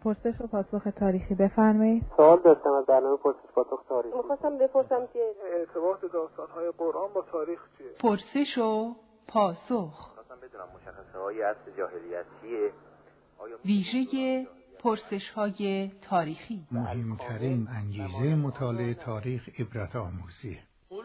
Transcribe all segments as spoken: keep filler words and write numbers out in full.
پرسش و پاسخ تاریخی بفرمایید. سوال داشتم از برنامه پرسش پاسخ تاریخی. می‌خواستم بپرسم که ارتباط داستان‌های قرآن با تاریخ چیه؟ پرسش و پاسخ. می‌خواستم بدونم مشخصه‌های عصر جاهلیت چیه؟ ویژه پرسش‌های تاریخی. مهمترین انگیزه مطالعه تاریخ عبرت آموزیه.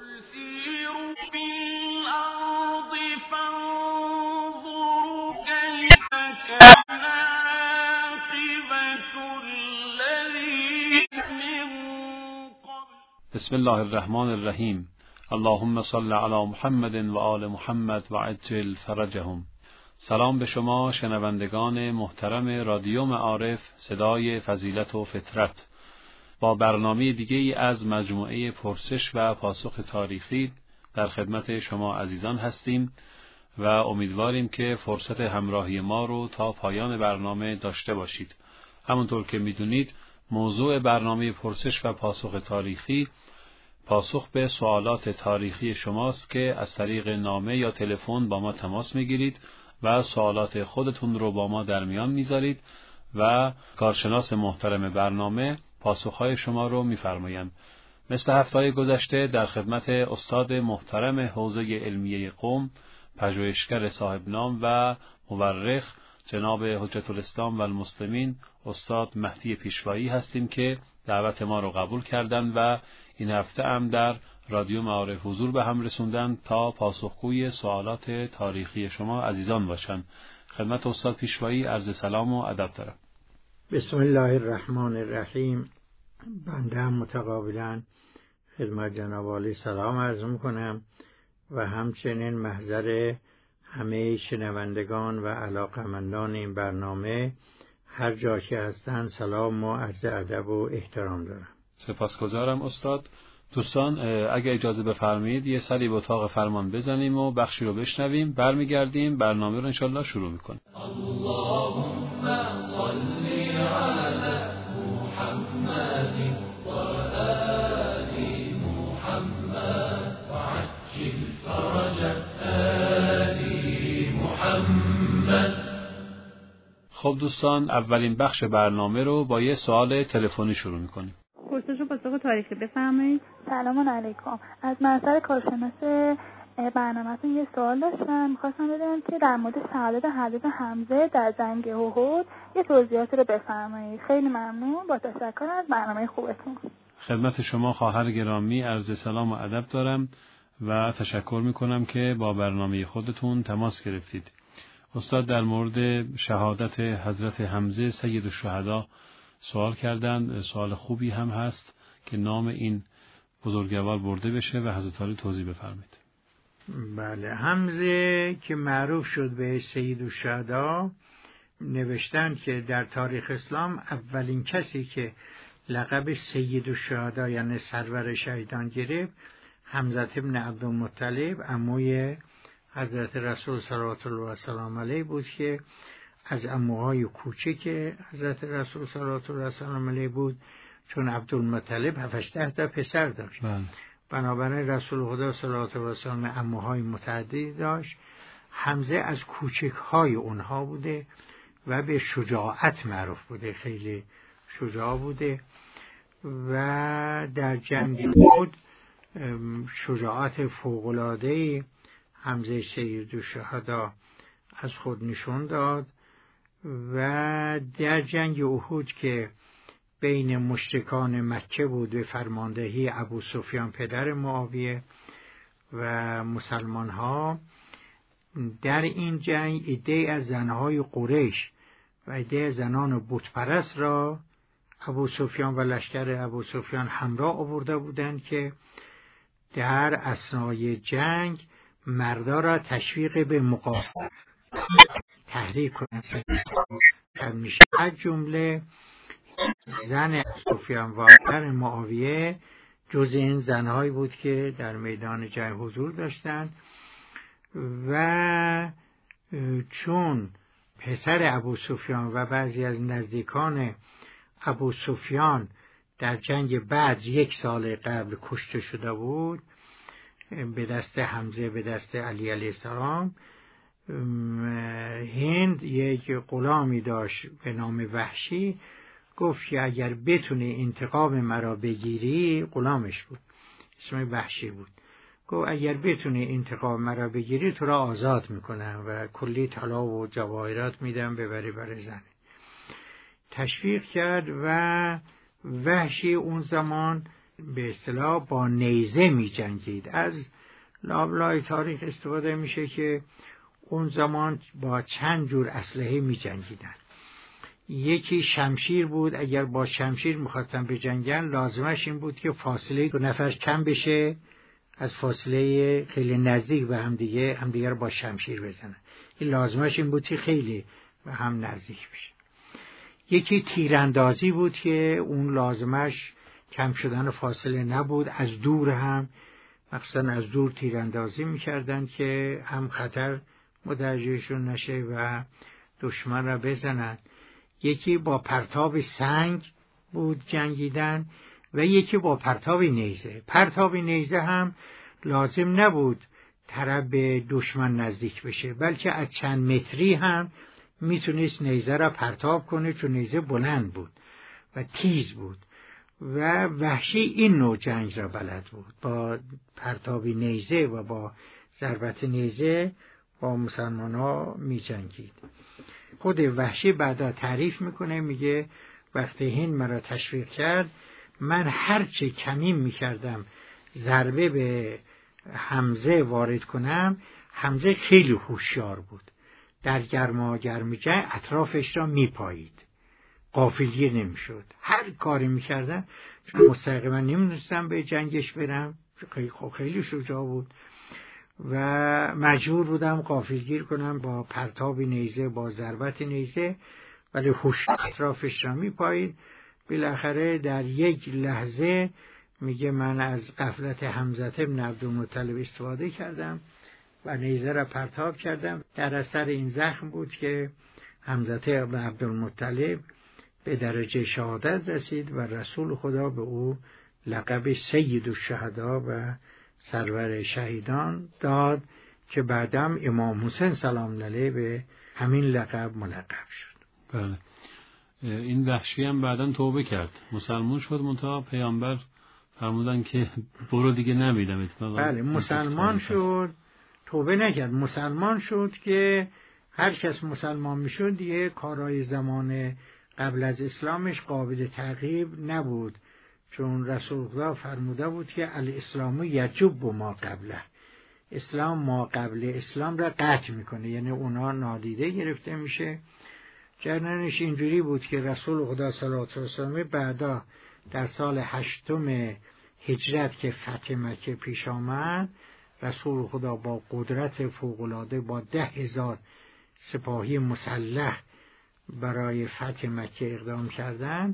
بسم الله الرحمن الرحیم. اللهم صل علی محمد و آل محمد و عجل فرجهم. سلام به شما شنوندگان محترم رادیو معارف، صدای فضیلت و فطرت. با برنامه دیگه‌ای از مجموعه پرسش و پاسخ تاریخی در خدمت شما عزیزان هستیم و امیدواریم که فرصت همراهی ما رو تا پایان برنامه داشته باشید. همونطور که میدونید موضوع برنامه پرسش و پاسخ تاریخی پاسخ به سوالات تاریخی شماست که از طریق نامه یا تلفن با ما تماس میگیرید و سوالات خودتون رو با ما در میان میذارید و کارشناس محترم برنامه پاسخهای شما رو میفرمایند. مثل هفته‌های گذشته در خدمت استاد محترم حوزه علمیه قم، پژوهشگر صاحب نام و مورخ جناب حجت الاسلام و المسلمین استاد مهدی پیشوایی هستیم که دعوت ما رو قبول کردند و این هفته هم در رادیو معارف حضور به هم رسوندن تا پاسخگوی سوالات تاریخی شما عزیزان باشند. خدمت استاد پیشوایی عرض سلام و ادب دارم. بسم الله الرحمن الرحیم. بنده هم متقابلا خدمت جناب عالی سلام عرض میکنم و همچنین محضر همه شنوندگان و علاقمندان این برنامه هر جا که هستند سلام و عرض ادب و احترام دارم. سپاسگزارم استاد. دوستان اگه اجازه بفرمایید یه سری به اتاق فرمان بزنیم و بخشی رو بشنویم، برمیگردیم برنامه رو انشالله شروع میکنیم. اللهم صل علی محمد و آل محمد و عجل فرج آل محمد. خب دوستان اولین بخش برنامه رو با یه سوال تلفنی شروع میکنیم. پرسش و پاسخ تاریخی بفرمایید. سلام علیکم. از منظر کارشناس برنامه‌تون یه سوال داشتم. می‌خواستم بدونم که در مورد شهادت حضرت حمزه در جنگ احد یه توضیحاتی رو بفرمایید. خیلی ممنون. با تشکر از برنامه خوبتون. خدمت شما خواهر گرامی عرض سلام و ادب دارم و تشکر میکنم که با برنامه خودتون تماس گرفتید. استاد در مورد شهادت حضرت حمزه سید الشهدا سوال کردند. سوال خوبی هم هست که نام این بزرگوار برده بشه و حضرت عالی توضیح بفرمایید. بله، حمزه که معروف شد به سید الشهدا، نوشتن که در تاریخ اسلام اولین کسی که لقب سید الشهدا یعنی سرور شهیدان گرفت حمزه ابن عبدالمطلب عموی حضرت رسول صلوات الله و سلام علیه بود که از عموهای کوچک حضرت رسول صلوات الله و سلام علیه بود، چون عبدالمطلب هفت ده تا پسر داشت. بله. بنابراین رسول خدا صلوات الله و سلام عموهای متعددی داشت. حمزه از کوچکهای اونها بوده و به شجاعت معروف بوده، خیلی شجاع بوده و در جنگ احد شجاعت فوق‌العاده‌ای حمزه سید الشهدا از خود نشون داد و در جنگ احد که بین مشرکان مکه بود به فرماندهی ابو سفیان پدر معاویه و مسلمان ها، در این جنگ عده‌ای از زنهای قریش و عده‌ای از زنان بتپرست را ابو سفیان و لشکر ابو سفیان همراه آورده بودند که در اثنای جنگ مردا را تشویق به مقاومت تحریک کنند. میشه از جمله زن سفیان و پدر معاویه جز این زنهایی بود که در میدان جنگ حضور داشتند و چون پسر ابو سفیان و بعضی از نزدیکان ابو سفیان در جنگ بدر یک سال قبل کشته شده بود به دست حمزه به دست علی علیه السلام، هند یک غلامی داشت به نام وحشی گفت که اگر بتونی انتقام مرا بگیری، غلامش بود، اسم وحشی بود، گفت اگر بتونی انتقام مرا بگیری تو را آزاد میکنم و کلی طلا و جواهرات میدم ببری برای زن. تشویق کرد و وحشی اون زمان به اصطلاح با نیزه می جنگید. از لابلای تاریخ استفاده میشه که اون زمان با چند جور اسلحه می جنگیدن. یکی شمشیر بود، اگر با شمشیر میخواستن بجنگن لازمش این بود که فاصله دو نفر کم بشه، از فاصله خیلی نزدیک به هم دیگه هم دیگه رو با شمشیر بزنن. این لازمش این بود که خیلی به هم نزدیک بشه. یکی تیراندازی بود که اون لازمش کم شدن فاصله نبود، از دور هم مثلا از دور تیراندازی میکردن که هم خطر متوجهشون نشه و دشمن را بزنن. یکی با پرتاب سنگ بود جنگیدن و یکی با پرتاب نیزه. پرتاب نیزه هم لازم نبود طرف به دشمن نزدیک بشه، بلکه از چند متری هم میتونست نیزه را پرتاب کنه، چون نیزه بلند بود و تیز بود و وحشی این نوع جنگ را بلد بود، با پرتاب نیزه و با ضربت نیزه با مسلمان ها می جنگید. خود وحشی بعدا تعریف میکنه، میگه وقتی هند مرا تشویق کرد، من هرچه کمین میکردم ضربه به حمزه وارد کنم، حمزه خیلی هوشیار بود، در گرما گرمی جنگ اطرافش را میپایید، غافلگیر نمیشد. هر کاری میکردم، چون مستقیما نمیدونستم به جنگش برم، خیلی شجاع بود و مجبور بودم غافلگیر کنم با پرتاب نیزه، با ضربت نیزه، ولی هوش اطرافش را میپایید. بالاخره در یک لحظه میگه من از غفلت حمزه بن عبدالمطلب استفاده کردم و نیزه را پرتاب کردم. در اثر این زخم بود که حمزه بن عبدالمطلب به درجه شهادت رسید و رسول خدا به او لقب سید الشهدا و سرور شهیدان داد که بعدم امام حسین سلام علیه به همین لقب ملقب شد. بله. این وحشی هم بعداً توبه کرد، مسلمان شد، منتها پیامبر فرمودن که برو دیگه نمیدم. بله، مسلمان شد، توبه نکرد، مسلمان شد که هر کس مسلمان میشد دیگه کارهای زمان قبل از اسلامش قابل تعقیب نبود، چون رسول خدا فرموده بود که الاسلام یجب ما قبله، اسلام ما قبل اسلام را قطع میکنه، یعنی اونا نادیده گرفته میشه. جریانش اینجوری بود که رسول خدا صلی الله علیه و سلم بعدا در سال هشتم هجرت که فتح مکه پیش آمد، رسول خدا با قدرت فوق‌العاده با ده هزار سپاهی مسلح برای فتح مکه اقدام کردند.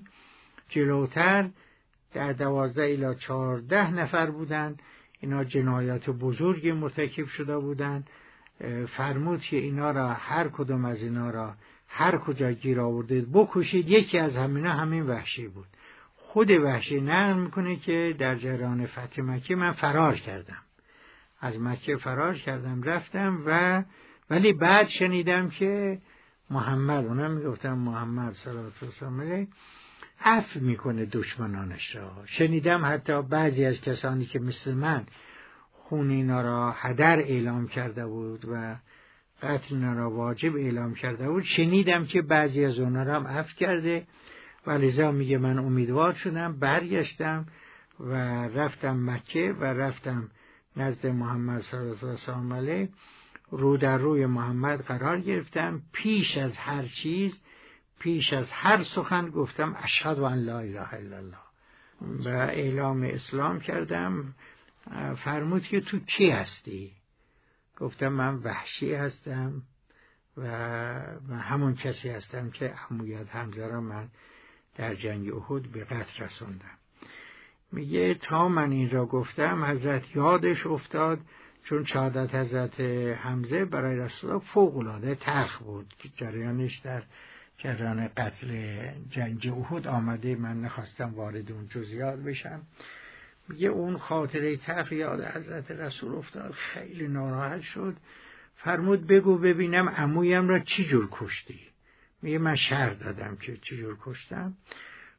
جلوتر در دوازده الی چهارده نفر بودند، اینا جنایات بزرگی مرتکب شده بودند. فرمود که اینا را، هر کدوم از اینا را هر کجا گیر آوردید بکشید. یکی از همینا همین وحشی بود. خود وحشی نقل میکنه که در جریان فتح مکه من فرار کردم، از مکه فرار کردم رفتم و ولی بعد شنیدم که محمد، اونا میگفتن محمد صلی الله علیه و سلم عفو میکنه دشمنانش را. شنیدم حتی بعضی از کسانی که مثل من خون اینا را هدر اعلام کرده بود و قتل اینا را واجب اعلام کرده بود، شنیدم که بعضی از اونا را هم عفو کرده و لذا میگه من امیدوار شدم، برگشتم و رفتم مکه و رفتم نزد محمد صلی الله علیه و سلم، رو در روی محمد قرار گرفتم. پیش از هر چیز، پیش از هر سخن گفتم اشهد ان لا اله الا الله و اعلام اسلام کردم. فرمود که تو کی هستی؟ گفتم من وحشی هستم و من همون کسی هستم که عمویت حمزه را من در جنگ احد به قتل رسوندم. میگه تا من این را گفتم حضرت یادش افتاد، چون شهادت حضرت حمزه برای رسول الله فوق‌العاده تلخ بود که جریانش در جریان قتل جنگ احد آمده، من نخواستم وارد اون جزئیات بشم. میگه اون خاطره تلخ یاد حضرت رسول افتاد، خیلی ناراحت شد. فرمود بگو ببینم عمویم را چی جور کشتی؟ میگه من شرح دادم که چی جور کشتم.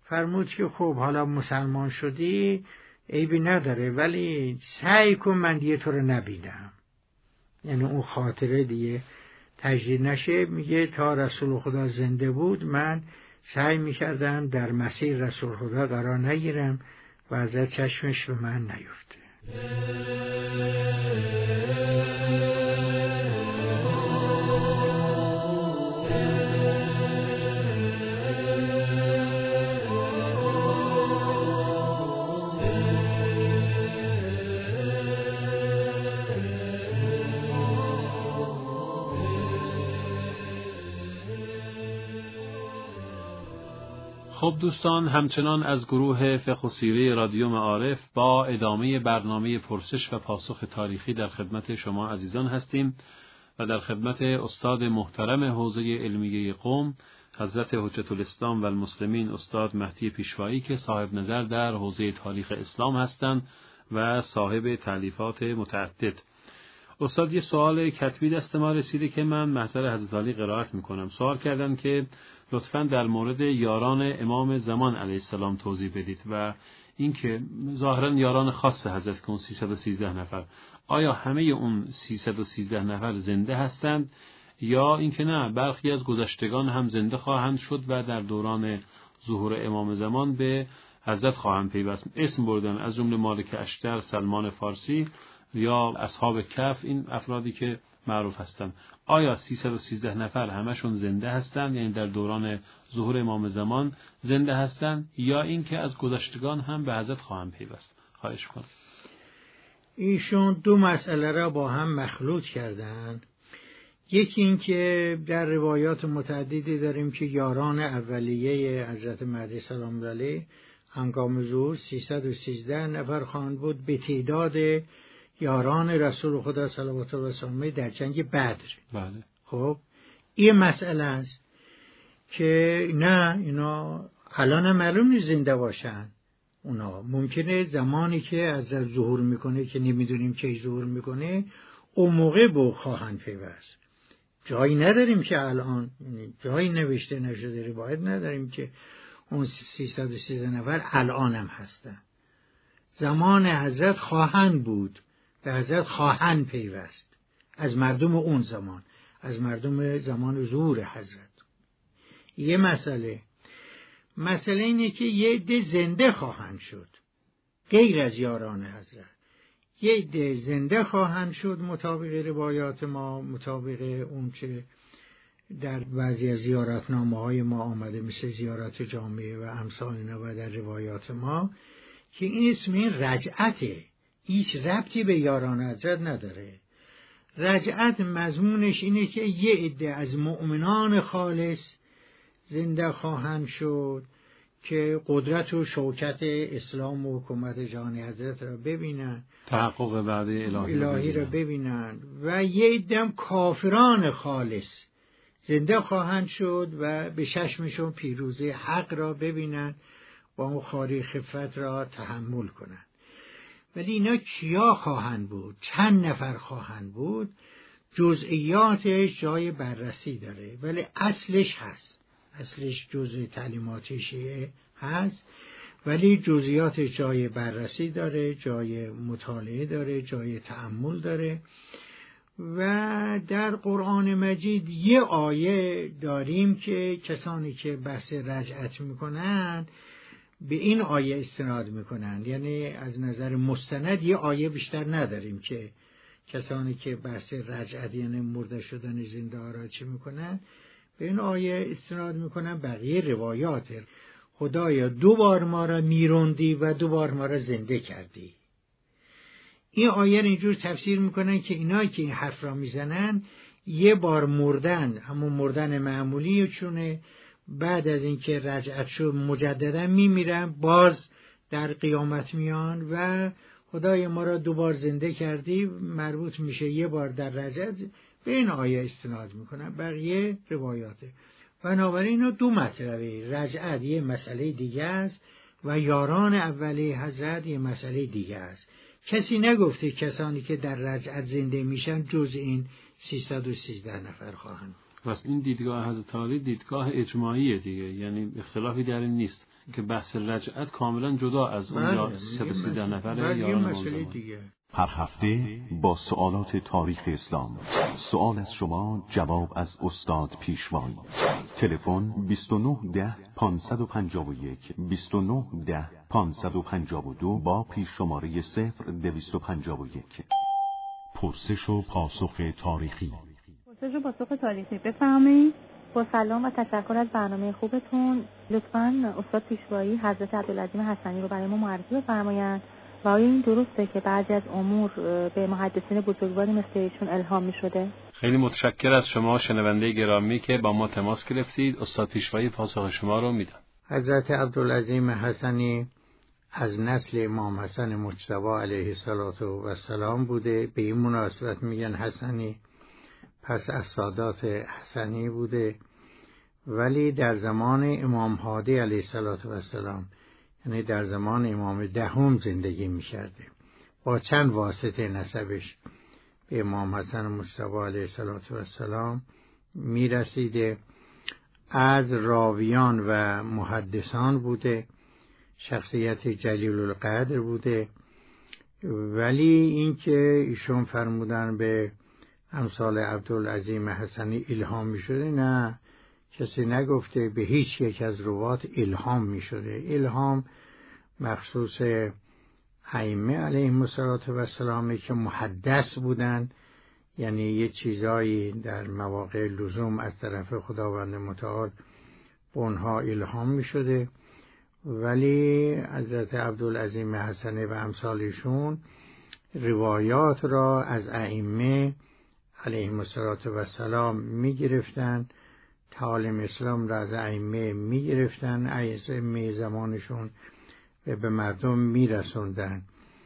فرمود که خب حالا مسلمان شدی عیبی نداره، ولی سعی کن من دیگه تو رو نبینم، یعنی اون خاطره دیگه تجدید نشه. میگه تا رسول خدا زنده بود من سعی میکردم در مسیر رسول خدا قرار نگیرم و ازت چشمش به من نیفته. خب دوستان، همچنان از گروه فقه و سیره رادیو معارف با ادامه برنامه پرسش و پاسخ تاریخی در خدمت شما عزیزان هستیم و در خدمت استاد محترم حوزه علمیه قم حضرت حجت الاسلام و المسلمین استاد مهدی پیشوایی که صاحب نظر در حوزه تاریخ اسلام هستند و صاحب تالیفات متعدد. استاد یه سوال کتبی دست ما رسیده که من محضر حضرت علی قرائت میکنم. سوال کردن که لطفاً در مورد یاران امام زمان علیه السلام توضیح بدید و اینکه ظاهراً یاران خاص حضرت که اون سیصد و سیزده نفر، آیا همه اون سیصد و سیزده نفر زنده هستند یا اینکه نه برخی از گذشتگان هم زنده خواهند شد و در دوران ظهور امام زمان به حضرت خواهند پیوست؟ اسم بردن از جمله مالک اشتر، سلمان فارسی یا اصحاب کهف، این افرادی که معروف هستند. آیا سیصد و سیزده نفر همشون زنده هستند، یعنی در دوران ظهور امام زمان زنده هستند، یا اینکه از گذشتگان هم به حضرت خواهند پیوست؟ خواهش کنم. ایشون دو مسئله را با هم مخلوط کردند. یکی این که در روایات متعددی داریم که یاران اولیه حضرت مهدی سلام علیه هنگام ظهور سیصد و سیزده نفر خواهند بود به تعداد یاران رسول خدا صلوات الله علیه در جنگ بدر. بله. خب این مسئله است که نه اینا الان هم معلوم نیست زنده باشن. اونا ممکنه زمانی که از ظهور میکنه که نمیدونیم کی ظهور میکنه اون موقع به خواهند پیوست. جایی نداریم که الان جایی نوشته نشده، روایت نداریم که اون سیصد و سیزده نفر الان هم هستن. زمان حضرت خواهند بود، به حضرت خواهند پیوست از مردم اون زمان، از مردم زمان ظهور حضرت. یه مسئله مسئله اینه که یه عده زنده خواهند شد غیر از یاران حضرت. یه عده زنده خواهند شد مطابق روایات ما، مطابق اون چه در بعضی از زیارتنامه های ما آمده، مثل زیارت جامعه و امثال اینا و در روایات ما، که این اسم این رجعته، هیچ ربطی به یاران حضرت نداره. رجعت مضمونش اینه که یه عده از مؤمنان خالص زنده خواهند شد که قدرت و شوکت اسلام و حکومت جهانی حضرت را ببینن، تحقق وعده الهی, الهی را ببینن، و یه عده کافران خالص زنده خواهند شد و به چشمشون پیروزی حق را ببینن و اون خاری خفت را تحمل کنند. ولی اینا کیا خواهند بود؟ چند نفر خواهند بود؟ جزئیاتش جای بررسی داره، ولی اصلش هست، اصلش جزء تعلیمات شیعه هست، ولی جزئیاتش جای بررسی داره، جای مطالعه داره، جای تأمل داره. و در قرآن مجید یه آیه داریم که کسانی که بحث رجعت میکنن به این آیه استناد میکنن، یعنی از نظر مستند یه آیه بیشتر نداریم که کسانی که بحث رجعت یعنی مرده شدن زنده ها را چی میکنن، به این آیه استناد میکنن. بقیه روایات خدایا دو بار ما را میروندی و دو بار ما را زنده کردی. این آیه اینجور تفسیر میکنن که اینایی که این حرف را میزنن یه بار مردن، همون مردن معمولی چونه، بعد از اینکه رجعت شد مجددا میمیرن، باز در قیامت میان و خدای ما را دوبار زنده کردی، مربوط میشه یه بار در رجعت. به این آیه استناد میکنن. بقیه روایاته. بنابراین اینا دو مطلبه، رجعت یه مسئله دیگه است و یاران اولی حضرت یه مسئله دیگه است. کسی نگفته کسانی که در رجعت زنده میشن جز این سیصد و سیزده نفر خواهند. پس این دیدگاه حضرت علی دیدگاه اجماعیه دیگه، یعنی اختلافی در این نیست که بحث رجعت کاملا جدا از اونجا سه سیزده نفره یاران مسئله دیگه. هر هفته با سوالات تاریخ اسلام، سوال از شما، جواب از استاد پیشوای. تلفن بیست و نه ده پانصد و پنجاه و یک بیست و نه ده پانصد و پنجاه و دو با پیش شماره صفر دویست و پنجاه و یک. پرسش و پاسخ تاریخی. پرسش و پاسخ تاریخی، بفرمایید. با سلام و تشکر از برنامه خوبتون. لطفاً استاد پیشوایی حضرت عبدالعظیم حسنی رو برای ما معرفی بفرمایند و آیا این درسته که بعضی از امور به محدثین بزرگواری مثل ایشون الهام می شده؟ خیلی متشکر از شما شنونده گرامی که با ما تماس گرفتید. استاد پیشوایی پاسخ شما رو میدن. حضرت عبدالعظیم حسنی از نسل امام حسن مجتبی علیه السلام بوده. به این مناسبت میگن حسنی، پس از سادات حسنی بوده، ولی در زمان امام هادی علیه السلام، یعنی در زمان امام دهم زندگی می‌کرده. با چند واسطه نسبش به امام حسن مجتبی علیه السلام میرسیده. از راویان و محدثان بوده، شخصیت جلیل القدر بوده، ولی اینکه ایشون فرمودن به امثال عبدالعظیم حسنی الهام می‌شده، نه، کسی نگفته. به هیچ یک از روات الهام می‌شده. الهام مخصوص ائمه علیهم السلام که محدث بودن، یعنی یه چیزایی در مواقع لزوم از طرف خداوند متعال به اونها الهام می‌شده. ولی حضرت عبدالعظیم حسنی و امثالشون روایات را از ائمه علیهم السلام می‌گرفتن، تعالیم اسلام را از ائمه می‌گرفتن، ائمه زمانشون به مردم می‌رسوندن.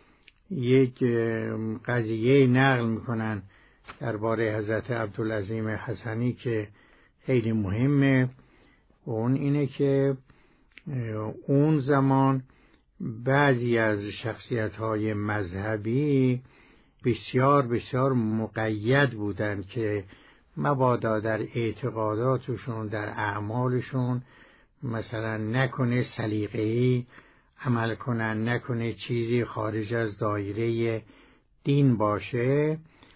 یک قضیه نقل می‌کنن درباره حضرت عبدالعظیم حسنی که خیلی مهمه، و اون اینه که اون زمان بعضی از شخصیت‌های مذهبی بسیار بسیار مقید بودند که مبادا در اعتقاداتشون، در اعمالشون مثلا نکنه سلیقه‌ای عمل کنن، نکنه چیزی خارج از دایره دین باشه.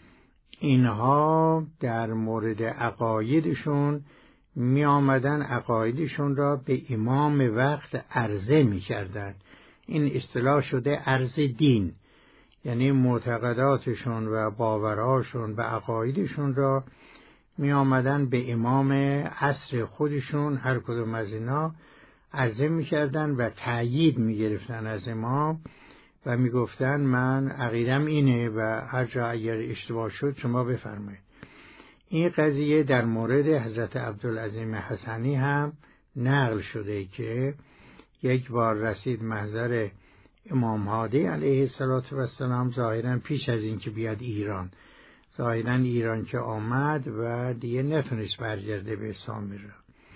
اینها در مورد عقایدشون می آمدن، عقایدشون را به امام وقت عرضه می کردن. این اصطلاح شده عرض دین، یعنی معتقداتشون و باوراشون و عقایدشون را می آمدن به امام عصر خودشون، هر کدوم از اینا عرضه می کردن و تأیید می گرفتن از امام و می گفتن من عقیدم اینه و هر جا اگر اشتباه شد شما بفرمایید. این قضیه در مورد حضرت عبدالعظیم حسنی هم نقل شده که یک بار رسید محضر امام هادی علیه السلام، ظاهراً پیش از این که بیاد ایران. ظاهراً ایران که آمد و دیگه نتونست برگرده به سامره.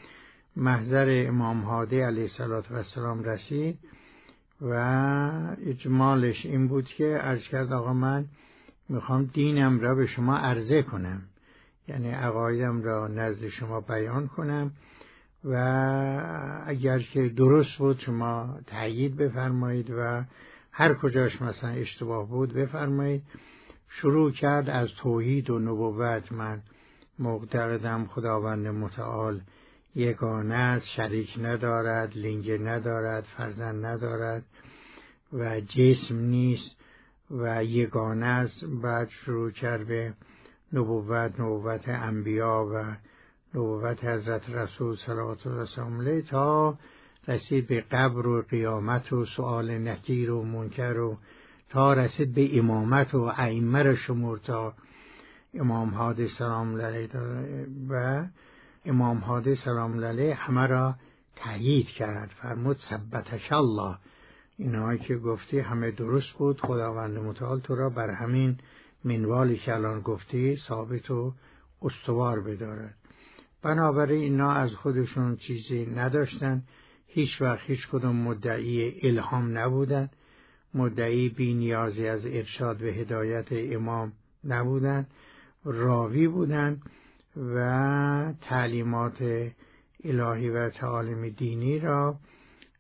محضر امام هادی علیه السلام رسید و اجمالش این بود که عرض کرد آقا من میخوام دینم را به شما عرضه کنم، یعنی عقایدم را نزد شما بیان کنم و اگر که درست بود شما تأیید بفرمایید و هر کجاش مثلا اشتباه بود بفرمایید. شروع کرد از توحید و نبوت. من معتقدم خداوند متعال یگانه است، شریک ندارد، لنگ ندارد، فرزند ندارد و جسم نیست و یگانه است. بعد شروع کرد به نبوت، نبوت انبیا و نبوت حضرت رسول صلوات الله علیه تا رسید به قبر و قیامت و سؤال نکیر و منکر و تا رسید به امامت و ائمه را شمر تا امام هادی سلام علیه و امام هادی سلام علیه همه را تأیید کرد. فرمود ثبتک الله، اینهایی که گفتی همه درست بود، خداوند متعال تو را بر همین منوالی که الان گفتی ثابت و استوار بدارد. بنابراین اینا از خودشون چیزی نداشتن، هیچ وقت هیچ کدوم مدعی الهام نبودن، مدعی بی نیازی از ارشاد و هدایت امام نبودن، راوی بودن و تعلیمات الهی و تعالیم دینی را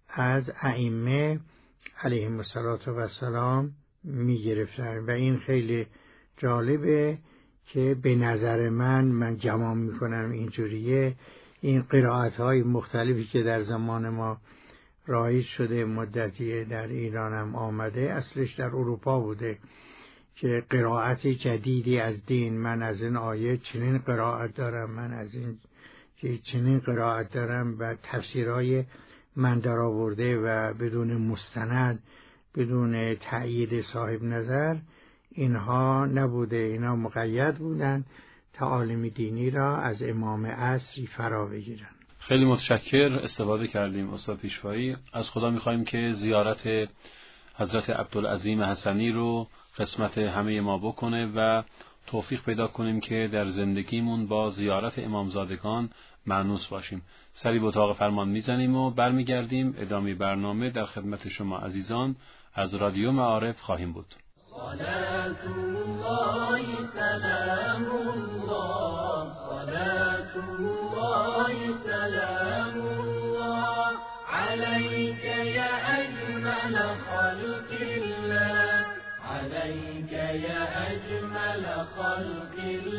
از ائمه علیهم السلام می گرفتن و این خیلی جالبه که به نظر من من گمان میکنم اینجوریه. این قرائت های مختلفی که در زمان ما رایج شده، مدتی در ایران هم آمده، اصلش در اروپا بوده که قرائت جدیدی از دین، من از این آیه چنین قرائت دارم، من از این چنین قرائت دارم و تفسیرهای من در آورده و بدون مستند، بدون تأیید صاحب نظر، اینها نبوده. اینها مقید بودن تعالیم دینی را از امام عصری فرا بگیرن. خیلی متشکر، استفاده کردیم استاد پیشوایی. از خدا می‌خوایم که زیارت حضرت عبدالعظیم حسنی رو قسمت همه ما بکنه و توفیق پیدا کنیم که در زندگیمون با زیارت امامزادگان مانوس باشیم. سری به اتاق فرمان میزنیم و برمیگردیم. ادامه برنامه در خدمت شما عزیزان از رادیو معارف خواهیم بود. صلاة الله سلام الله صلاة الله سلام الله عليك يا أجمل خلق الله عليك يا أجمل خلق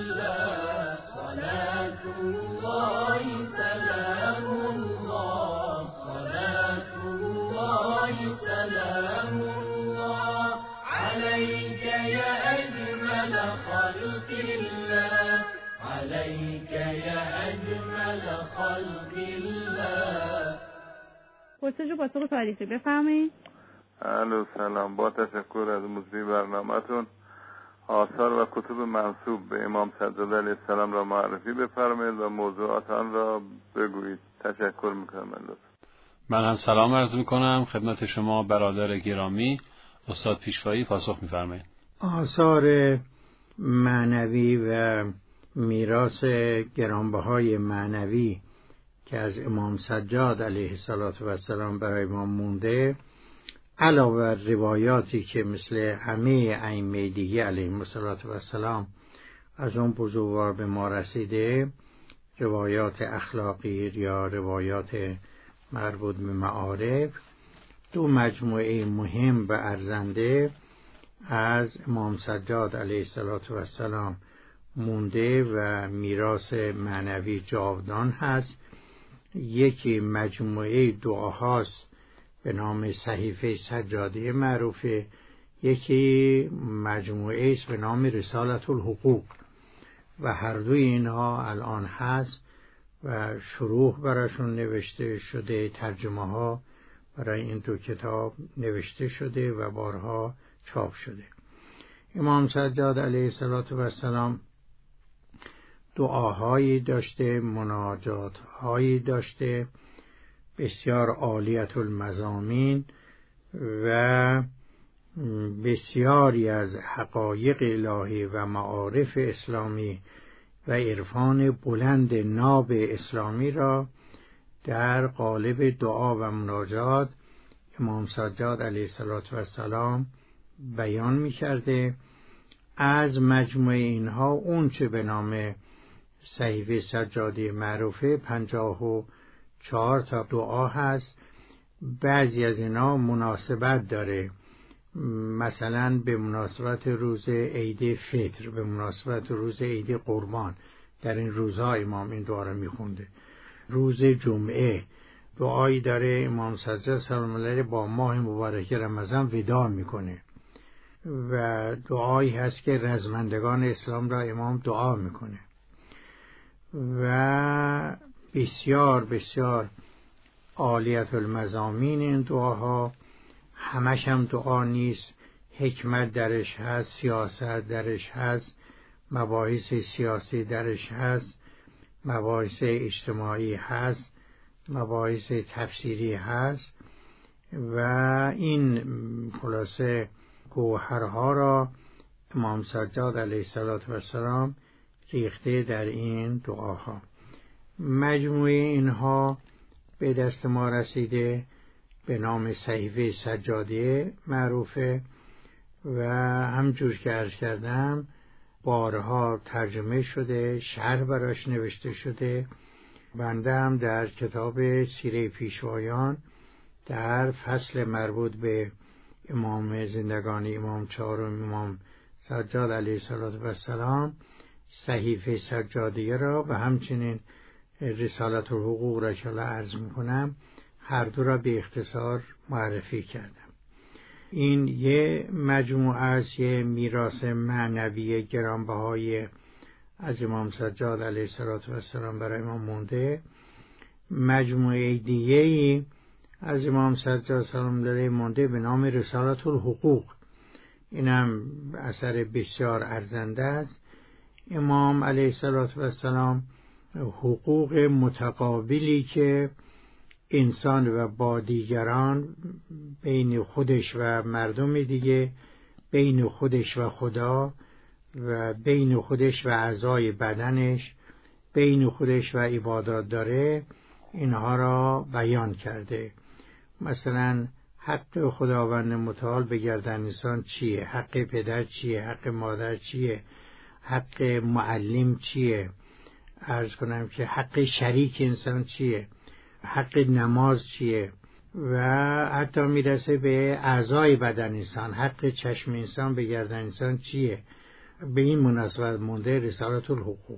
الله صلاة الله سلام الله صلاة الله سلام الله عليك يا أجمل خلق الله عليك يا أجمل خلق الله. پرسش و پاسخ تاریخی بفرمایید. الو سلام، با تشکر از مجری برنامه‌تون آثار و کتب منسوب به امام سجاد علیه السلام را معرفی بفرمایید و موضوعات آن را بگویید. تشکر میکنم. من هم سلام عرض میکنم خدمت شما برادر گرامی. استاد پیشوایی پاسخ میفرمایید. آثار معنوی و میراث گرانبهای معنوی که از امام سجاد علیه السلام برای ما مونده، علاوه بر روایاتی که مثل همه ائمه دیگه علیهم السلام از اون بزرگوار به ما رسیده، روایات اخلاقی یا روایات مربوط به معارف، دو مجموعه مهم و ارزنده از امام سجاد علیه السلام مونده و میراث معنوی جاودان هست. یکی مجموعه دعاهاست به نام صحیفه سجادی معروفه، یکی مجموعه است به نام رسالت الحقوق و هر دوی اینها الان هست و شروح براشون نوشته شده، ترجمه ها برای این دو کتاب نوشته شده و بارها چاپ شده. امام سجاد علیه السلام دعاهایی داشته، مناجاتهایی داشته بسیار عالیت المضامین و بسیاری از حقایق الهی و معارف اسلامی و عرفان بلند ناب اسلامی را در قالب دعا و مناجات امام سجاد علیه السلام بیان می کرده. از مجموعه اینها اون چه به نام صحیفه سجادی معروفه پنجاه و چهار تا دعا هست. بعضی از اینا مناسبت داره، مثلا به مناسبت روز عید فطر، به مناسبت روز عید قربان، در این روزها امام این دعا رو میخونده. روز جمعه دعایی داره امام سجاد سلام علیه با ماه مبارک رمضان وداع میکنه و دعایی هست که رزمندگان اسلام را امام دعا میکنه و بسیار بسیار عالیت المضامین این دعاها. همش هم دعا نیست، حکمت درش هست، سیاست درش هست، مباحث سیاسی درش هست، مباحث اجتماعی هست، مباحث تفسیری هست و این خلاصه گوهرها را امام سجاد علیه السلام ریخته در این دعاها. مجموعه اینها به دست ما رسیده به نام صحیفه سجادیه معروفه و همجور که عرض کردم بارها ترجمه شده، شرح براش نوشته شده. بنده هم در کتاب سیره پیشوایان در فصل مربوط به امام زندگانی امام چهارم امام سجاد علیه السلام صحیفه سجادیه را و همچنین رسالت الحقوق را که الله عرض میکنم هر دو را به اختصار معرفی کردم. این یه مجموعه از یه میراث معنوی گرانبهای از امام سجاد علیه السلام برای ما مونده. مجموعه دیگه‌ای از امام سجاد سلام علیه مونده به نام رسالت الحقوق. اینم اثر بسیار ارزنده است. امام علیه السلام حقوق متقابلی که انسان و با دیگران، بین خودش و مردم دیگه، بین خودش و خدا و بین خودش و اعضای بدنش، بین خودش و عبادات داره، اینها را بیان کرده. مثلا حق خداوند متعال به گردن انسان چیه؟ حق پدر چیه؟ حق مادر چیه؟ حق معلم چیه؟ عرض کنم که حق شریک انسان چیه؟ حق نماز چیه؟ و حتی میرسه به اعضای بدن انسان، حق چشم انسان به گردن انسان چیه؟ به این مناسبت مونده رسالت الحقوق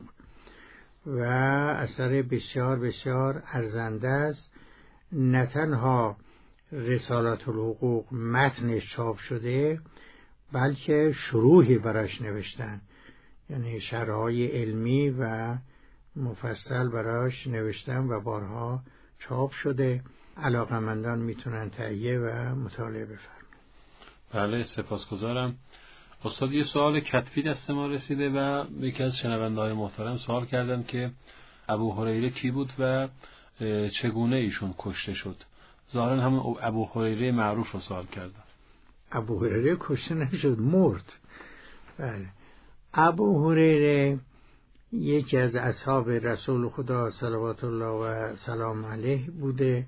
و اثر بسیار بسیار ارزنده است. نه تنها رسالت الحقوق متنش چاپ شده بلکه شروحی براش نوشتن، یعنی شرح‌های علمی و مفصل براش نوشتن و بارها چاپ شده. علاقه‌مندان میتونن تهیه و مطالعه بفرمایند. بله، سپاسگزارم. استاد یه سوال کتبی دست ما رسیده و یکی از شنونده‌های محترم سوال کردن که ابو هریره کی بود و چگونه ایشون کشته شد. ظاهرا هم ابو هریره معروف رو سوال کردن. ابو هریره کشته نشد، مرد. بله. ابو هریره یکی از اصحاب رسول خدا صلوات الله و سلام علیه بوده،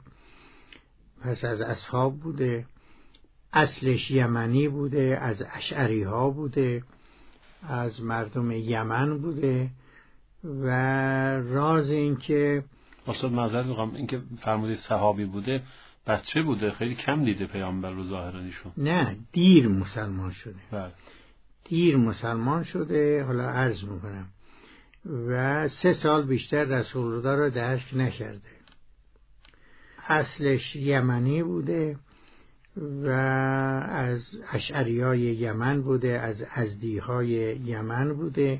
پس از اصحاب بوده، اصلش یمنی بوده، از اشعری ها بوده، از مردم یمن بوده و راز این که استاد معذرت میخوام، این که فرمودید صحابی بوده، بچه بوده، خیلی کم دیده پیامبر رو ظاهرا ایشون. نه، دیر مسلمان شده. بله. دیر مسلمان شده. حالا عرض میکنم و سه سال بیشتر رسول الله را درک نکرده. اصلش یمنی بوده و از اشعریای یمن بوده، از ازدیهای یمن بوده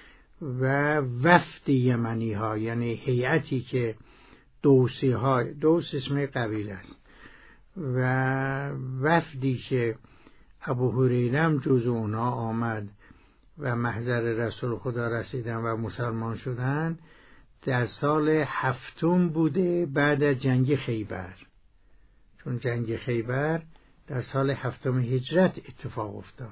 و وفد یمنی ها، یعنی هیئتی که دوسی ها، دوس اسم قبیله است، و وفدی که ابو هریره هم جز اونها آمد و محضر رسول خدا رسیدن و مسلمان شدن، در سال هفتم بوده بعد از جنگ خیبر. چون جنگ خیبر در سال هفتم هجرت اتفاق افتاد.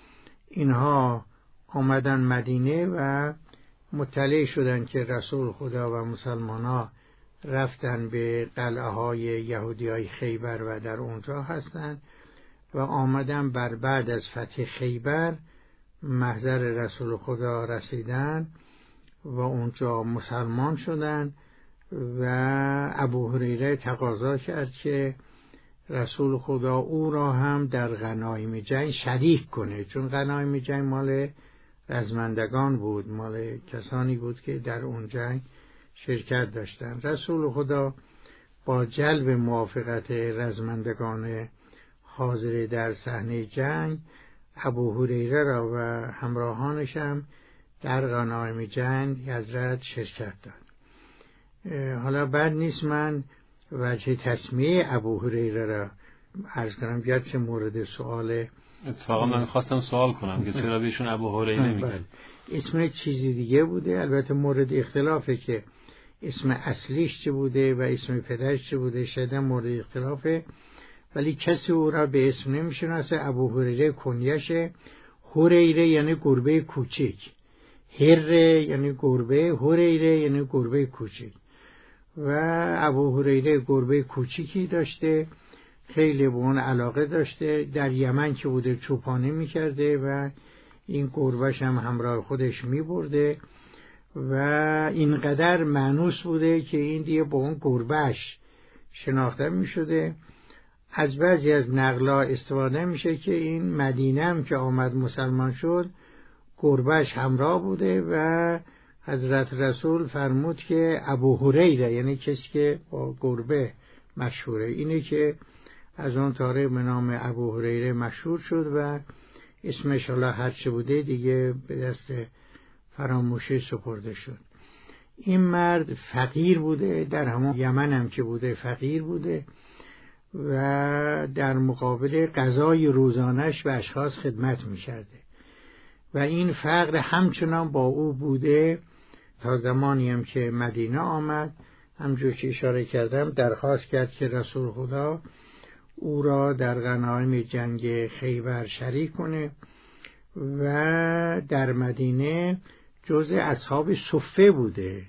اینها آمدن مدینه و مطلع شدن که رسول خدا و مسلمان ها رفتن به قلعه های یهودی های خیبر و در اونجا هستن و آمدن بر بعد از فتح خیبر محضر رسول خدا رسیدن و اونجا مسلمان شدن و ابو هریره تقاضا کرد که رسول خدا او را هم در غنایم جنگ شریک کنه، چون غنایم جنگ مال رزمندگان بود، مال کسانی بود که در اون جنگ شرکت داشتن. رسول خدا با جلب موافقت رزمندگان حاضر در صحنه جنگ ابو هریره را و همراهانش هم در غنایم جنگ حضرت شرکت داد. حالا بعد نیست من وجه تسمیه ابو هریره را عرض کنم، گرچه مورد سوال اتفاقا من خواستم سوال کنم که چرا بهشون ابو هریره میگن. اسم چیزی دیگه بوده، البته مورد اختلافه که اسم اصلیش چه بوده و اسم پدرش چه بوده، شاید مورد اختلافه، ولی کسی او را به اسم نمیشناسه. ابو هریره کنیشه. هریره یعنی گربه کوچک، هره یعنی گربه، هریره یعنی گربه کوچک و ابو هریره گربه کوچیکی داشته، خیلی به اون علاقه داشته. در یمن که بوده چوپانی میکرده و این گربهش هم همراه خودش میبرده و اینقدر مانوس بوده که این دیگه با اون گربهش شناخته میشده از بعضی از نقلا استفاده میشه که این مدینه هم که آمد مسلمان شد گربهش همراه بوده و حضرت رسول فرمود که ابو هریره، یعنی کسی که با گربه مشهوره، اینه که از اون تاریخ به نام ابو هریره مشهور شد و اسمش حالا هرچه بوده دیگه به دست فراموشی سپرده شد. این مرد فقیر بوده، در همون یمن هم که بوده فقیر بوده و در مقابل غذای روزانش به اشخاص خدمت می کرده و این فقر همچنان با او بوده تا زمانی هم که مدینه آمد. همجور که اشاره کردم درخواست کرد که رسول خدا او را در غنایم جنگ خیبر شریک کنه و در مدینه جزء اصحاب صفه بوده.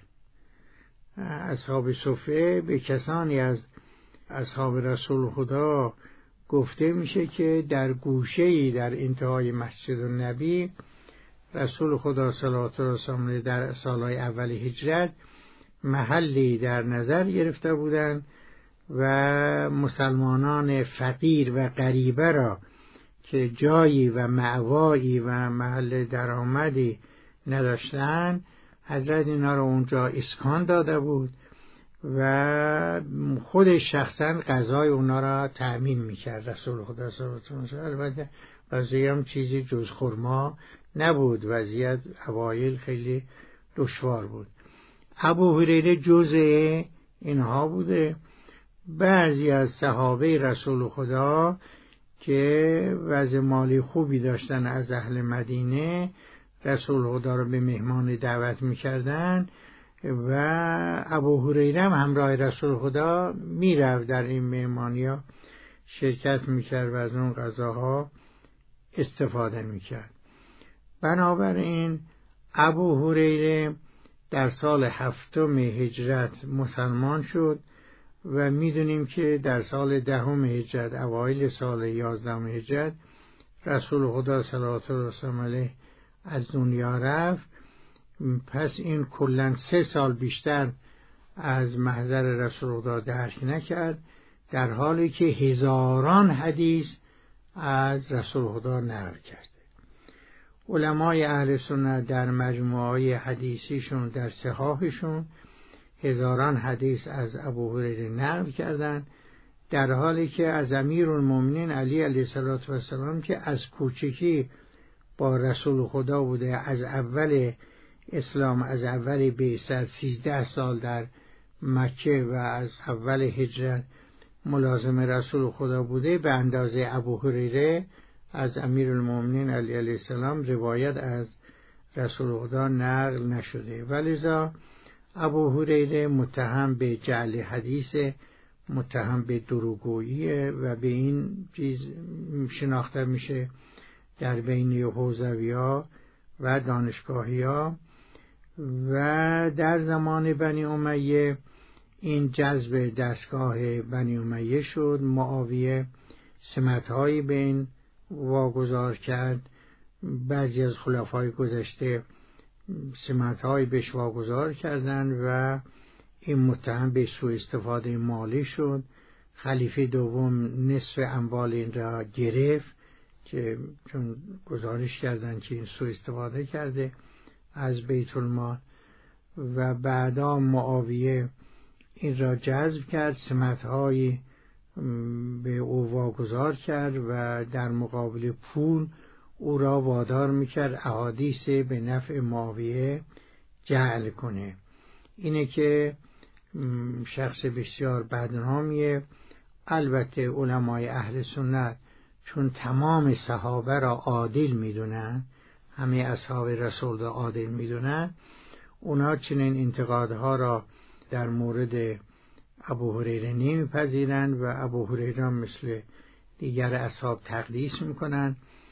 اصحاب صفه به کسانی از اصحاب رسول خدا گفته میشه که در گوشه‌ای در انتهای مسجد النبی رسول خدا صلی الله علیه و سلم در سالهای اول هجرت محلی در نظر گرفته بودند و مسلمانان فقیر و غریبه را که جایی و مأوایی و محل درآمدی نداشتند حضرت اینا را اونجا اسکان داده بود و خود شخصا غذای اونا را تأمین میکرد رسول خدا صلی الله علیه و سلم. البته وضعیت هم چیزی جز خرما نبود، وضعیت اوایل خیلی دشوار بود. ابو هریره جزء اینها بوده. بعضی از صحابه رسول خدا که وضع مالی خوبی داشتن از اهل مدینه رسول خدا را به مهمان دعوت میکردن و ابو هریره هم همراه رسول خدا میرفت در این مهمانی‌ها شرکت میکرد و از اون غذاها استفاده میکرد. بنابراین ابو هریره در سال هفتم هجرت مسلمان شد و میدونیم که در سال دهم هجرت اوایل سال یازدهم هجرت رسول خدا صلی الله علیه و آله از دنیا رفت. پس این کلاً سه سال بیشتر از محضر رسول خدا درک نکرد، در حالی که هزاران حدیث از رسول خدا نقل کرده. علمای اهل سنت در مجموعه حدیثیشون در صحاحشون هزاران حدیث از ابو هریره نقل کردند، در حالی که از امیرالمومنین علی علیه السلام که از کوچکی با رسول خدا بوده، از اول اسلام از اول بعثت سیزده سال در مکه و از اول هجرت ملازم رسول خدا بوده، به اندازه ابو هریره از امیرالمومنین علی علیه السلام روایت از رسول خدا نقل نشده. ولذا ابو هریره متهم به جعل حدیث، متهم به دروغگویی و به این چیز شناخته میشه در بین حوزوی‌ها و دانشگاهی‌ها. و در زمان بنی امیه این جذب دستگاه بنی امیه شد. معاویه سمت‌هایی به این واگذار کرد، بعضی از خلفای گذشته سمت‌هایی بهش واگذار کردند و این متهم به سوء استفاده مالی شد. خلیفه دوم نصف اموال این را گرفت که چون گزارش کردند که این سوء استفاده کرده از بیت المال، و بعدا معاویه این را جذب کرد، سمت‌هایی به او واگذار کرد و در مقابل پول او را وادار میکرد احادیث به نفع معاویه جعل کنه. اینه که شخص بسیار بدنامیه. البته علمای اهل سنت چون تمام صحابه را عادل میدونن، همه اصحاب رسول را عادل میدونن، اونا چنین انتقادها را در مورد ابو هریره نمیپذیرند و ابو هریره مثل دیگر اصحاب تقدیس میکنن.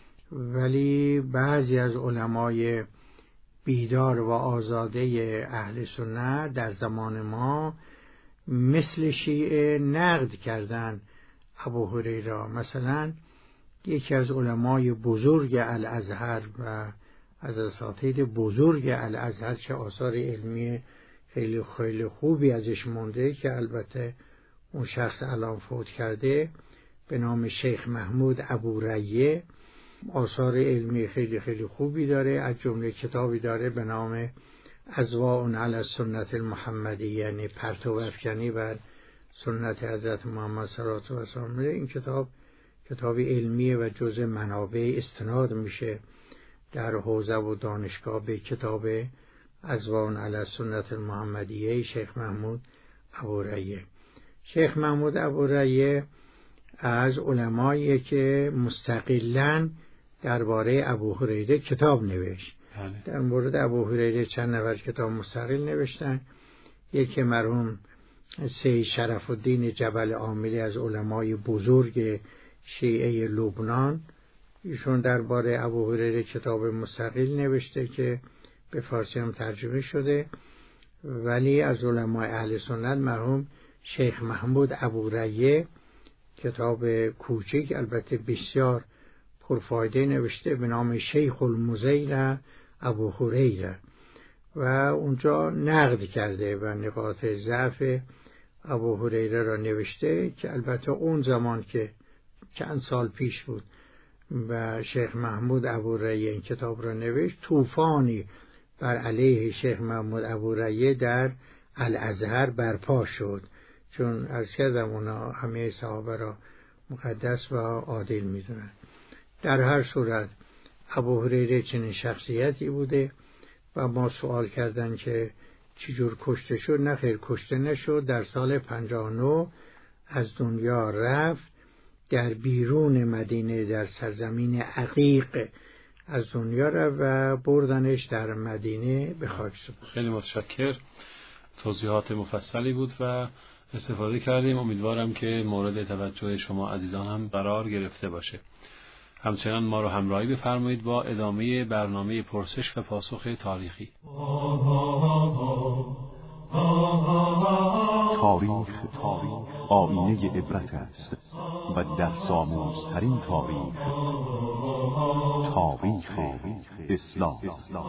ولی بعضی از علمای بیدار و آزاده اهل سنت در زمان ما مثل شیعه نقد کردند ابو هریره. مثلا یکی از علمای بزرگ الازهر و از اساتید بزرگ الازهر که آثار علمی خیلی خیلی خوبی ازش مونده که البته اون شخص الان فوت کرده، به نام شیخ محمود ابوریه. آثار علمی خیلی خیلی خوبی داره، از جمله کتابی داره به نام اضواء علی سنت المحمدی، یعنی پرتو افکنی بر سنت حضرت محمد صلی الله علیه و سلم. این کتاب کتابی علمیه و جزء منابع استناد میشه در حوزه و دانشگاه به کتاب اضواء علی سنت المحمدیه شیخ محمود ابوریه. شیخ محمود ابوریه از علمایی که مستقلاً درباره ابو هریره کتاب نوشت. در مورد ابو هریره چند نفر کتاب مستقل نوشتن. یکی مرحوم سید شرف الدین جبل عاملی از علمای بزرگ شیعه لبنان، ایشون درباره ابو هریره کتاب مستقل نوشته که به فارسی هم ترجمه شده. ولی از علمای اهل سنت مرحوم شیخ محمود ابوریه کتاب کوچک البته بسیار پرفایده نوشته به نام شیخ المزیر ابو هریره و اونجا نقد کرده و نقاط ضعف ابو هریره را نوشته که البته اون زمان که چند سال پیش بود و شیخ محمود ابوریه این کتاب را نوشت، طوفانی بر علیه شیخ محمود ابوریه در الازهر برپا شد، چون از کردم اونا همه صحابه را مقدس و عادل میدونن. در هر صورت ابو هریره چنین شخصیتی بوده و ما سوال کردن که چجور کشته شد. نه خیر، کشته نشد. در سال پنجاه و نه از دنیا رفت، در بیرون مدینه در سرزمین عقیق از دنیا رفت و بردنش در مدینه به خاک سپرد. خیلی متشکر، توضیحات مفصلی بود و استفاده کردیم. امیدوارم که مورد توجه شما عزیزان هم قرار گرفته باشه. همچنان ما رو همراهی بفرمایید با ادامه برنامه پرسش و پاسخ تاریخی. تاریخ تاریخ آینه عبرت است و در ساموزترین تاریخ تاریخ اسلام.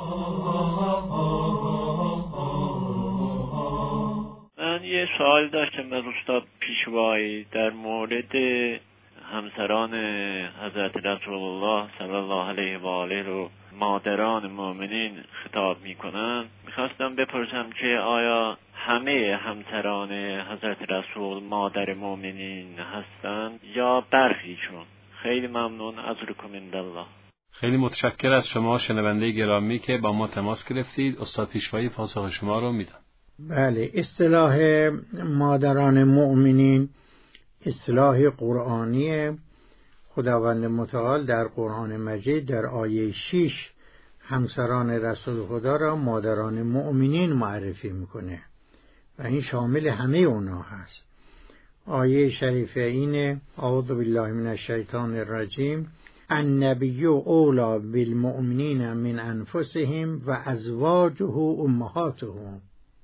من یه سوال داشتم از استاد پیشوایی در مورد همسران حضرت رسول الله صلی الله علیه و آله رو مادران مؤمنین خطاب میکنن. میخواستم بپرسم که آیا همه همسران حضرت رسول مادر مؤمنین هستند یا برخیشون؟ خیلی ممنون، ازرکم اندالله. خیلی متشکر از شما شنونده گرامی که با ما تماس گرفتید. استاد پیشوایی پاسخ شما رو میدم. بله، اصطلاح مادران مؤمنین اصطلاح قرآنی. خداوند متعال در قرآن مجید در آیه شش همسران رسول خدا را مادران مؤمنین معرفی میکنه و این شامل همه اونا هست. آیه شریفه اینه: اعوذ بالله من الشیطان الرجیم النبی اولی بالمؤمنین من انفسهم و ازواجه امهاتهم.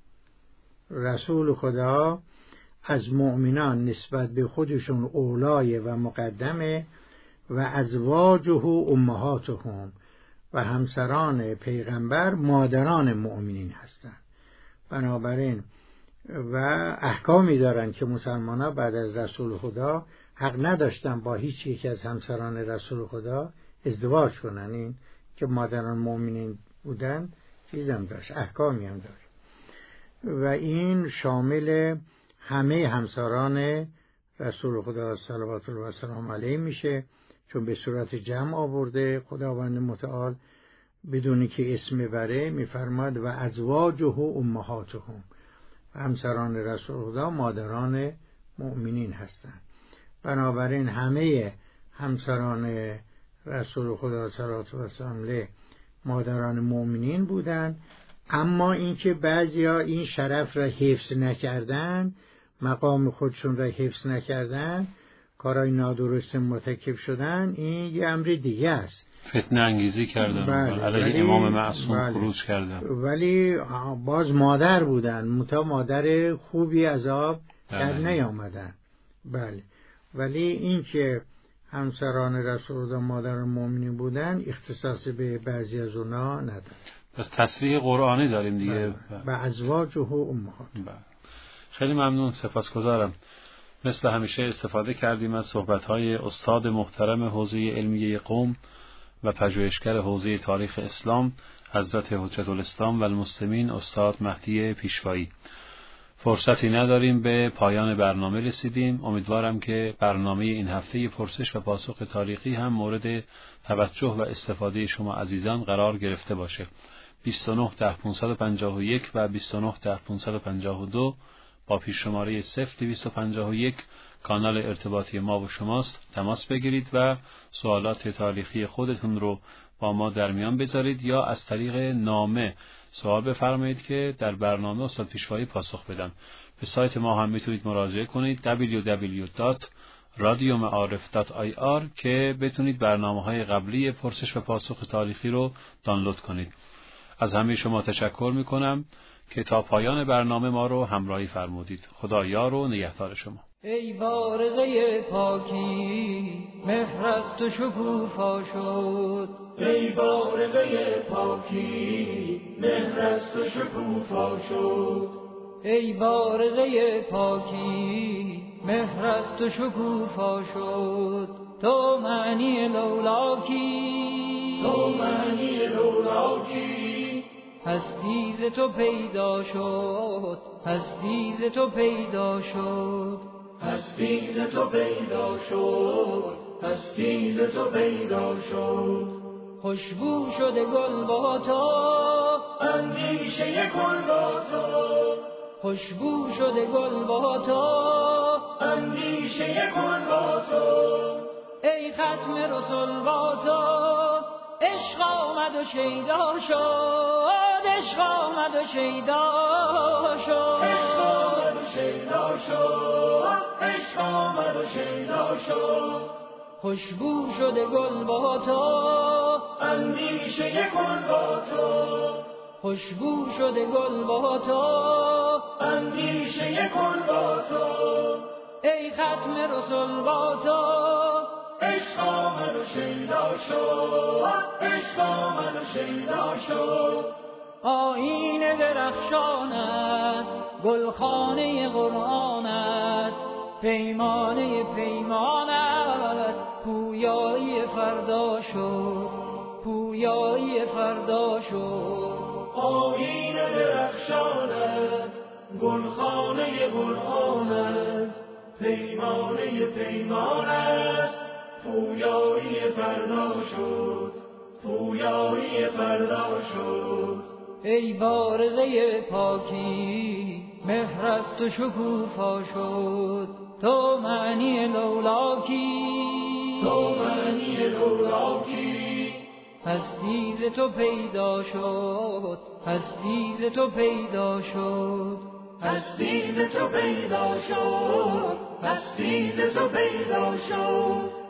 رسول خدا از مؤمنان نسبت به خودشون اولای و مقدمه و ازواجه امهاتهم و همسران پیغمبر مادران مؤمنین هستند. بنابراین و احکامی دارن که مسلمان ها بعد از رسول خدا حق نداشتن با هیچ یک از همسران رسول خدا ازدواج کنن. این که مادران مؤمنین بودن چیزم داشت، احکامی هم داشت و این شامل همه همسران رسول خدا صلوات الله و سلام علیه میشه، چون به صورت جمع آورده خداوند متعال بدونی که اسم بره. میفرماد و ازواجه امهاتهم، همسران رسول خدا مادران مؤمنین هستند. بنابراین همه همسران رسول خدا صلوات الله و سلام علیه مادران مؤمنین بودند. اما اینکه بعضیا این شرف را حفظ نکردن، مقام خودشون را حفظ نکردن، کارهای نادرست مرتکب شدن، این یه امر دیگه است. فتنه انگیزی کردن، بله، علیه امام معصوم بله، خروج کردن، ولی باز مادر بودن، متا مادر خوبی عذاب در نیامدن. بله، ولی این که همسران رسول الله مادر مؤمنین بودن اختصاص به بعضی از اونا نداره. پس تصریح قرآنی داریم دیگه. به ازواجه امهات. خیلی ممنون، سپاسگزارم. مثل همیشه استفاده کردیم از صحبت‌های استاد محترم حوزه علمیه قم و پژوهشگر حوزه تاریخ اسلام حضرت حجت الاسلام و المسلمین استاد مهدی پیشوایی. فرصتی نداریم، به پایان برنامه رسیدیم. امیدوارم که برنامه این هفته پرسش و پاسخ تاریخی هم مورد توجه و استفاده شما عزیزان قرار گرفته باشه. بیست و نه ده پانصد و پنجاه و یک و بیست و نه ده پانصد و پنجاه و دو با پیش شماره صفر دویست و پنجاه و یک کانال ارتباطی ما و شماست. تماس بگیرید و سوالات تاریخی خودتون رو با ما در میان بذارید یا از طریق نامه سوال بفرمایید که در برنامه استاد پیشوایی پاسخ بدن. به سایت ما هم میتونید مراجعه کنید دبلیو دبلیو دبلیو دات رادیو معارف دات آی آر که بتونید برنامه‌های قبلی پرسش و پاسخ تاریخی رو دانلود کنید. از همه شما تشکر میکنم که تا پایان برنامه ما رو همراهی فرمودید. خدا یار و نگهدار شما. ای بارقه پاکی مهر از تو شکوفا شد، ای بارقه پاکی مهر از تو شکوفا شد، ای بارقه پاکی مهر از تو شکوفا شد. تو معنی لولاکی، تو معنی لولاکی، هستی ز تو پیدا شد، هستی ز تو پیدا شد، هستی ز تو پیدا شد، هستی ز تو پیدا شد. خوشبو شده گل با تو، اندیشه گل با تو، خوشبو شده گل با تو، اندیشه گل با تو. ای ختم رسول با تو، عشق آمد و شیدا شد، عشق آمد و شیدا شد، عشق آمد و شیدا شد، عشق آمد و شیدا شد. خوشبو شده گل با تو، اندیشه گل با تو، خوشبو شده گل با تو، اندیشه گل با تو. ای ختم رسول با تو، عشق آمد و شیدا شد، عشق آمد و شیدا شد. آیین درخشانت، گلخانه قرآنت، پیمانه پیمانت، پویایی فردا شد، پویایی فردا شد. آیین درخشانت، گلخانه قرآنت، پیمانه پیمانت، پویایی فردا شد، پویایی فردا شد. ای بارقه پاکی مهر از تو شکوفا شد، تو معنی لولاکی، تو معنی لولاکی، هستی ز تو پیدا شد، هستی ز تو پیدا شد، هستی ز تو پیدا شد، هستی ز تو پیدا شد.